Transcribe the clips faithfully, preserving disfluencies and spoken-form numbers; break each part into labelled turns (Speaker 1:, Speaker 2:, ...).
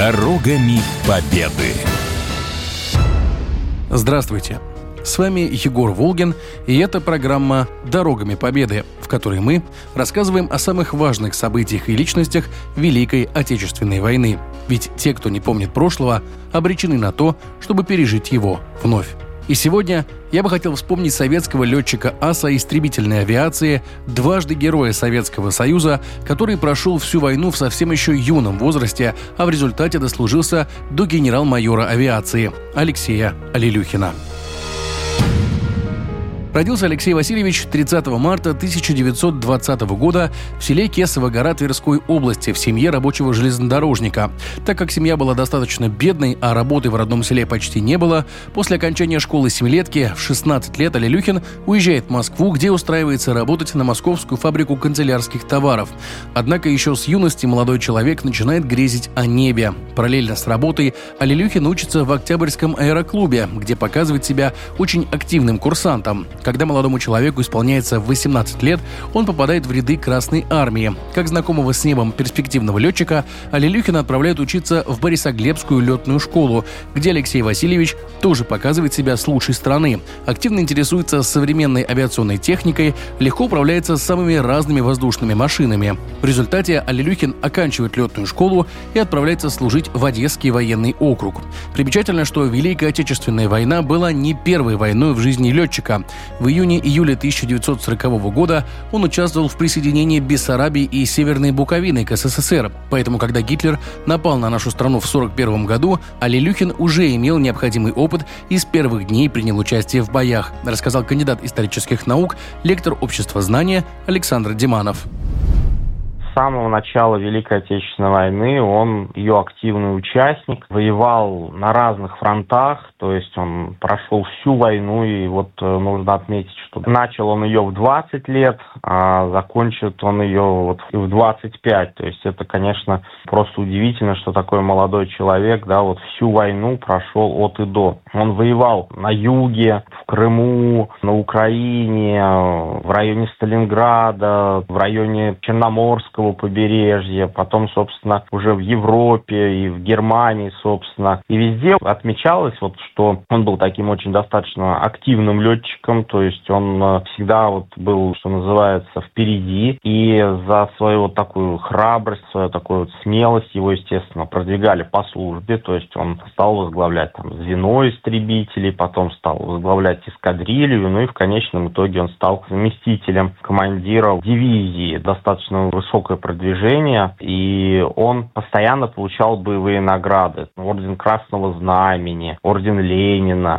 Speaker 1: Дорогами Победы.
Speaker 2: Здравствуйте! С вами Егор Волгин, и это программа «Дорогами Победы», в которой мы рассказываем о самых важных событиях и личностях Великой Отечественной войны. Ведь те, кто не помнит прошлого, обречены на то, чтобы пережить его вновь. И сегодня я бы хотел вспомнить советского летчика аса истребительной авиации, дважды Героя Советского Союза, который прошел всю войну в совсем еще юном возрасте, а в результате дослужился до генерал-майора авиации Алексея Алелюхина. Родился Алексей Васильевич тридцатого марта тысяча девятьсот двадцатого года в селе Кесова Гора Тверской области в семье рабочего железнодорожника. Так как семья была достаточно бедной, а работы в родном селе почти не было, после окончания школы семилетки в шестнадцать лет Алелюхин уезжает в Москву, где устраивается работать на московскую фабрику канцелярских товаров. Однако еще с юности молодой человек начинает грезить о небе. Параллельно с работой Алелюхин учится в Октябрьском аэроклубе, где показывает себя очень активным курсантом. Когда молодому человеку исполняется восемнадцать лет, он попадает в ряды Красной армии. Как знакомого с небом перспективного летчика, Алелюхина отправляют учиться в Борисоглебскую летную школу, где Алексей Васильевич тоже показывает себя с лучшей стороны. Активно интересуется современной авиационной техникой, легко управляется самыми разными воздушными машинами. В результате Алелюхин оканчивает летную школу и отправляется служить в Одесский военный округ. Примечательно, что Великая Отечественная война была не первой войной в жизни летчика. В июне-июле тысяча девятьсот сорокового года он участвовал в присоединении Бессарабии и Северной Буковины к СССР. Поэтому, когда Гитлер напал на нашу страну в сорок первом году, Алелюхин уже имел необходимый опыт и с первых дней принял участие в боях, рассказал кандидат исторических наук, лектор общества знания Александр Деманов.
Speaker 3: С самого начала Великой Отечественной войны он ее активный участник, воевал на разных фронтах, то есть он прошел всю войну, и вот нужно отметить, что начал он ее в двадцать лет, а закончит он ее вот в двадцать пять, то есть это, конечно, просто удивительно, что такой молодой человек, да, вот всю войну прошел от и до. Он воевал на юге, в Крыму, на Украине, в районе Сталинграда, в районе Черноморского побережья, потом, собственно, уже в Европе и в Германии, собственно. И везде отмечалось, вот, что он был таким очень достаточно активным летчиком, то есть он всегда вот был, что называется, впереди, и за свою вот такую храбрость, свою такую вот смелость его, естественно, продвигали по службе, то есть он стал возглавлять там звено истребителей, потом стал возглавлять эскадрилью, ну и в конечном итоге он стал заместителем командира дивизии, достаточно высокое продвижение, и он постоянно получал боевые награды. Орден Красного Знамени, Орден Ленина.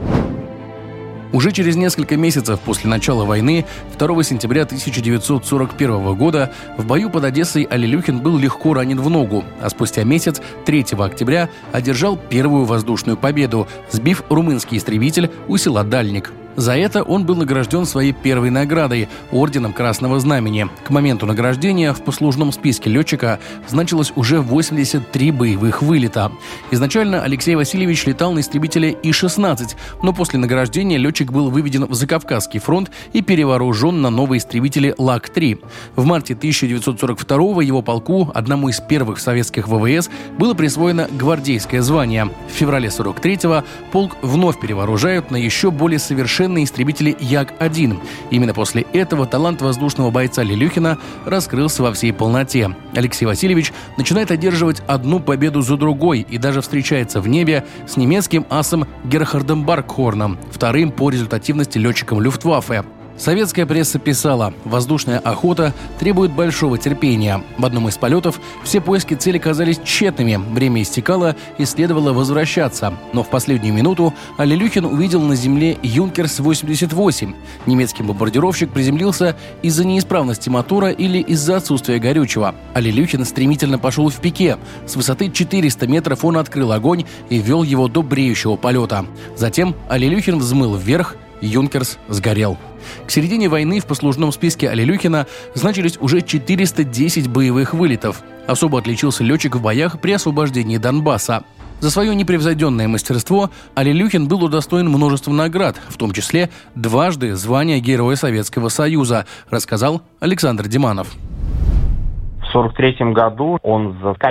Speaker 2: Уже через несколько месяцев после начала войны, второго сентября тысяча девятьсот сорок первого года, в бою под Одессой Алелюхин был легко ранен в ногу, а спустя месяц, третьего октября, одержал первую воздушную победу, сбив румынский истребитель у села Дальник. За это он был награжден своей первой наградой – Орденом Красного Знамени. К моменту награждения в послужном списке летчика значилось уже восемьдесят три боевых вылета. Изначально Алексей Васильевич летал на истребителе И шестнадцать, но после награждения летчик был выведен в Закавказский фронт и перевооружен на новые истребители Лак три. В марте тысяча девятьсот сорок второго его полку, одному из первых советских ВВС, было присвоено гвардейское звание. В феврале сорок третьего полк вновь перевооружают на еще более совершенные истребители Як один. Именно после этого талант воздушного бойца Алелюхина раскрылся во всей полноте. Алексей Васильевич начинает одерживать одну победу за другой и даже встречается в небе с немецким асом Герхардом Баркхорном, вторым по результативности летчиком Люфтваффе. Советская пресса писала: «Воздушная охота требует большого терпения. В одном из полетов все поиски цели казались тщетными, время истекало и следовало возвращаться. Но в последнюю минуту Алелюхин увидел на земле Юнкерс восемьдесят восемь. Немецкий бомбардировщик приземлился из-за неисправности мотора или из-за отсутствия горючего. Алелюхин стремительно пошел в пике. С высоты четыреста метров он открыл огонь и вел его до бреющего полета. Затем Алелюхин взмыл вверх, Юнкерс сгорел». К середине войны в послужном списке Алелюхина значились уже четыреста десять боевых вылетов. Особо отличился летчик в боях при освобождении Донбасса. За свое непревзойденное мастерство Алелюхин был удостоен множества наград, в том числе дважды звания Героя Советского Союза, рассказал Александр Деманов.
Speaker 3: В сорок третьем году он за количество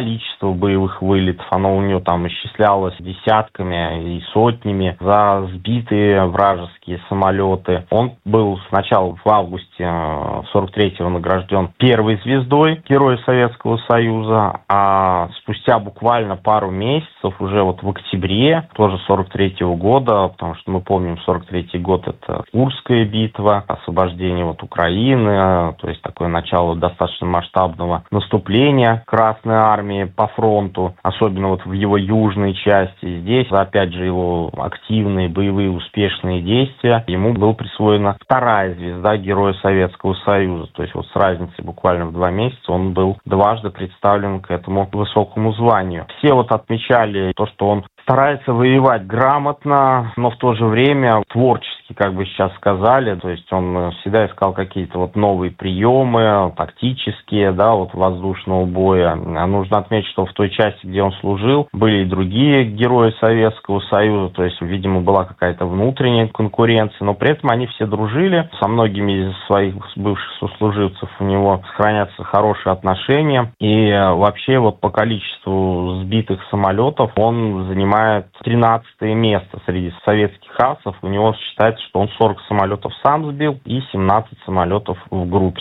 Speaker 3: количество боевых вылетов, оно у него там исчислялось десятками и сотнями за сбитые вражеские самолеты. Он был сначала в августе сорок третьего награжден первой звездой Героя Советского Союза, а спустя буквально пару месяцев, уже вот в октябре, тоже сорок третьего года, потому что мы помним, сорок третий год — это Курская битва, освобождение вот Украины, то есть такое начало достаточно масштабного наступления Красной Армии по фронту, особенно вот в его южной части. Здесь, опять же, его активные боевые успешные действия, ему была присвоена вторая звезда Героя Советского Союза. То есть вот с разницей буквально в два месяца он был дважды представлен к этому высокому званию. Все вот отмечали то, что он старается воевать грамотно, но в то же время творчески, как бы сейчас сказали. То есть он всегда искал какие-то вот новые приемы, тактические, да, вот воздушного боя. А нужно отметить, что в той части, где он служил, были и другие герои Советского Союза. То есть, видимо, была какая-то внутренняя конкуренция, но при этом они все дружили. Со многими из своих бывших сослуживцев у него сохранятся хорошие отношения. И вообще вот по количеству сбитых самолетов он занимает тринадцатое место среди советских асов. У него считается, что он сорок самолетов сам сбил и семнадцать самолетов в группе.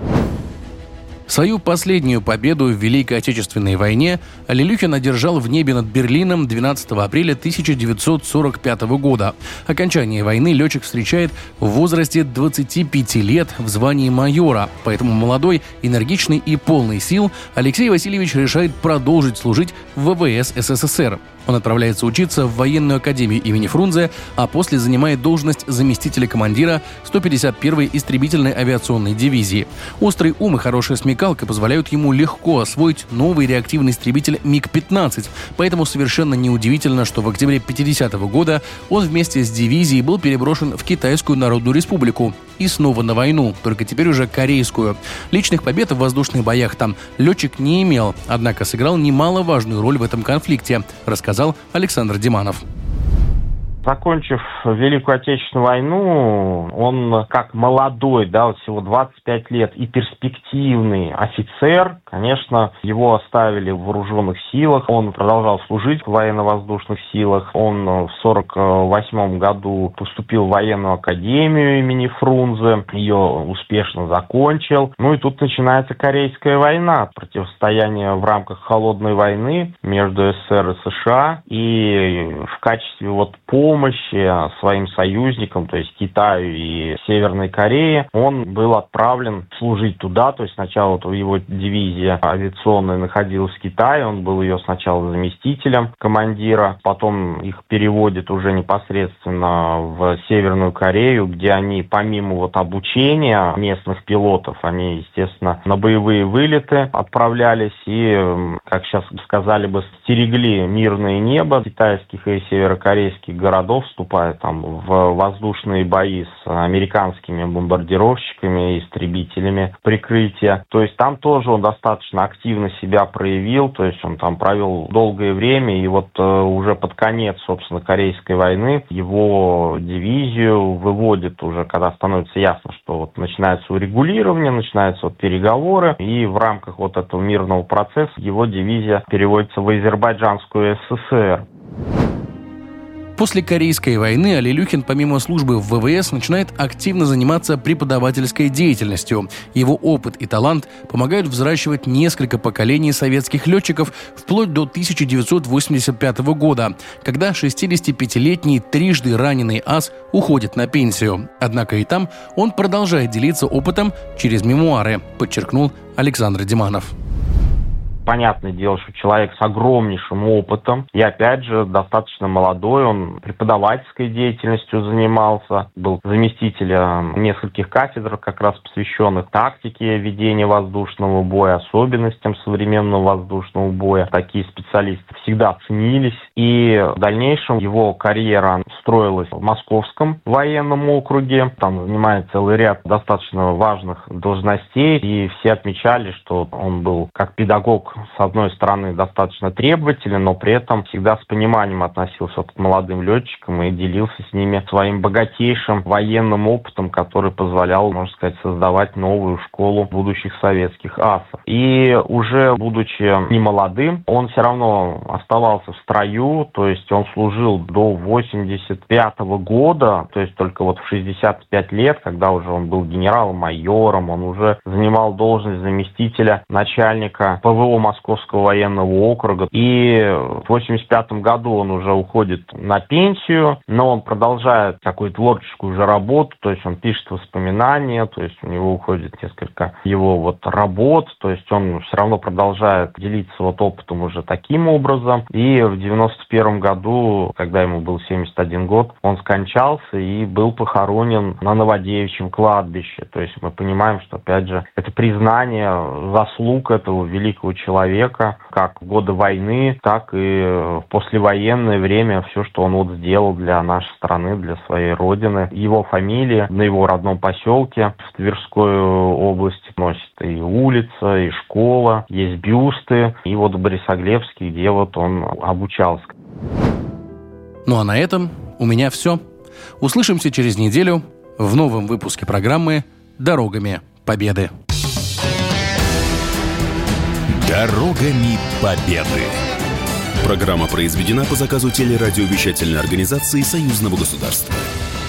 Speaker 2: Свою последнюю победу в Великой Отечественной войне Алилюхин одержал в небе над Берлином двенадцатого апреля тысяча девятьсот сорок пятого года. Окончание войны летчик встречает в возрасте двадцати пяти лет в звании майора. Поэтому молодой, энергичный и полный сил Алексей Васильевич решает продолжить служить в ВВС СССР. Он отправляется учиться в военную академию имени Фрунзе, а после занимает должность заместителя командира сто пятьдесят первой истребительной авиационной дивизии. Острый ум и хорошая смекалка позволяют ему легко освоить новый реактивный истребитель миг пятнадцать, поэтому совершенно неудивительно, что в октябре пятидесятого года он вместе с дивизией был переброшен в Китайскую Народную Республику и снова на войну, только теперь уже корейскую. Личных побед в воздушных боях там летчик не имел, однако сыграл немаловажную роль в этом конфликте, рассказал Александр Диманов.
Speaker 3: Закончив Великую Отечественную войну, он как молодой, да, вот всего двадцать пять лет, и перспективный офицер, конечно, его оставили в вооруженных силах, он продолжал служить в военно-воздушных силах, он в сорок восьмом году поступил в военную академию имени Фрунзе, ее успешно закончил. Ну и тут начинается Корейская война, противостояние в рамках холодной войны между СССР и США, и в качестве вот помощи помощи своим союзникам, то есть Китаю и Северной Корее, он был отправлен служить туда. То есть сначала вот его дивизия авиационная находилась в Китае, он был ее сначала заместителем командира, потом их переводят уже непосредственно в Северную Корею, где они помимо вот обучения местных пилотов, они, естественно, на боевые вылеты отправлялись и, как сейчас сказали бы, стерегли мирное небо китайских и северокорейских городов, вступая там в воздушные бои с американскими бомбардировщиками и истребителями прикрытия. То есть там тоже он достаточно активно себя проявил, то есть он там провел долгое время, и вот э, уже под конец, собственно, Корейской войны его дивизию выводят уже, когда становится ясно, что вот начинается урегулирование, начинаются вот переговоры, и в рамках вот этого мирного процесса его дивизия переводится в Азербайджанскую ССР.
Speaker 2: После Корейской войны Алилюхин, помимо службы в ВВС, начинает активно заниматься преподавательской деятельностью. Его опыт и талант помогают взращивать несколько поколений советских летчиков вплоть до тысяча девятьсот восемьдесят пятого года, когда шестидесятипятилетний трижды раненый ас уходит на пенсию. Однако и там он продолжает делиться опытом через мемуары, подчеркнул Александр Диманов.
Speaker 3: Понятное дело, что человек с огромнейшим опытом, и опять же достаточно молодой, он преподавательской деятельностью занимался, был заместителем нескольких кафедр, как раз посвященных тактике ведения воздушного боя, особенностям современного воздушного боя. Такие специалисты всегда ценились, и в дальнейшем его карьера строилась в Московском военном округе, там занимает целый ряд достаточно важных должностей, и все отмечали, что он был как педагог с одной стороны, достаточно требователен, но при этом всегда с пониманием относился вот к молодым летчикам и делился с ними своим богатейшим военным опытом, который позволял, можно сказать, создавать новую школу будущих советских асов. И уже будучи немолодым, он все равно оставался в строю, то есть он служил до восемьдесят пятого года, то есть только вот в шестьдесят пять лет, когда уже он был генерал-майором, он уже занимал должность заместителя начальника ПВО Московского военного округа. И в восемьдесят пятом году он уже уходит на пенсию, но он продолжает такую творческую уже работу, то есть он пишет воспоминания, то есть у него уходит несколько его вот работ, то есть он все равно продолжает делиться вот опытом уже таким образом. И в девяносто первом году, когда ему был семьдесят один год, он скончался и был похоронен на Новодевичьем кладбище. То есть мы понимаем, что, опять же, это признание заслуг этого великого человека, как в годы войны, так и в послевоенное время, все, что он вот сделал для нашей страны, для своей родины. Его фамилия на его родном поселке в Тверской области носит и улица, и школа, есть бюсты, и вот в Борисоглебске, где вот он обучался.
Speaker 2: Ну а на этом у меня все. Услышимся через неделю в новом выпуске программы «Дорогами Победы».
Speaker 1: Дорогами Победы.
Speaker 4: Программа произведена по заказу телерадиовещательной организации Союзного государства.